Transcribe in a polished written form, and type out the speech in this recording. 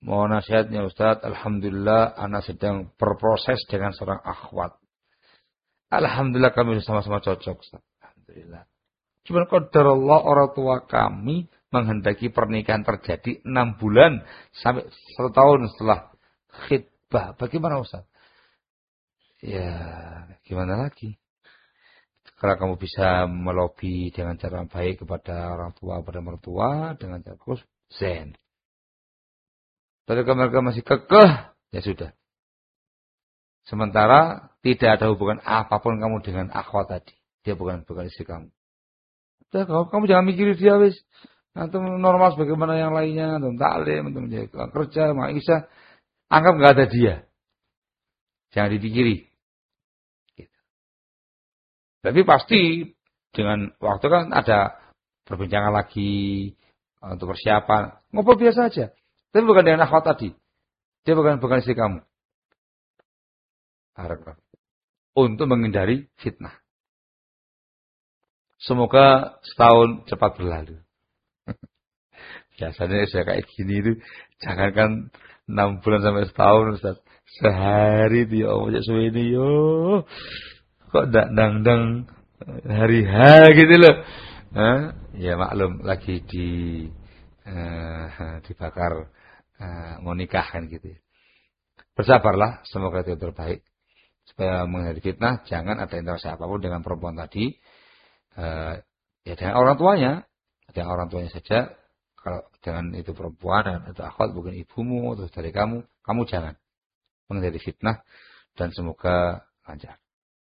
Mohon nasihatnya Ustaz. Alhamdulillah ana sedang berproses dengan seorang akhwat. Alhamdulillah kami sama-sama cocok Ustaz. Alhamdulillah. Cuman qadarullah orang tua kami menghendaki pernikahan terjadi 6 bulan sampai 1 tahun setelah khitbah. Bagaimana Ustaz? Ya, gimana lagi? Kalau kamu bisa melobi dengan cara baik kepada orang tua, pada mertua, dengan cara bagus, zen. Tapi kalau mereka masih kekeh, ya sudah. Sementara tidak ada hubungan apapun kamu dengan akhwat tadi. Dia bukan istri kamu. Udah, kamu jangan mikirin dia wis. Nanti normal sebagaimana yang lainnya, antum taklim, antum kerja, maisha, anggap nggak ada dia. Jangan dipikiri. Gitu. Tapi pasti dengan waktu kan ada perbincangan lagi untuk persiapan. Ngobrol biasa aja. Tapi bukan dengan akhwat tadi. Dia bukan istri kamu. Harap. Untuk menghindari fitnah. Semoga setahun cepat berlalu. Biasanya saya kayak gini itu, jangankan 6 bulan sampai setahun, Ustaz. Sehari itu ya Allah, suwe ini yo. Kok dang hari gitu loh. Ya maklum lagi dibakar mau nikah kan gitu. Bersabarlah, semoga itu terbaik. Supaya menghindari fitnah, jangan ada interaksi apapun dengan perempuan tadi. Ya dengan orang tuanya saja. Kalau dengan itu perempuan dan itu akhwat bukan ibumu atau dari kamu jangan menghindari fitnah dan semoga lancar.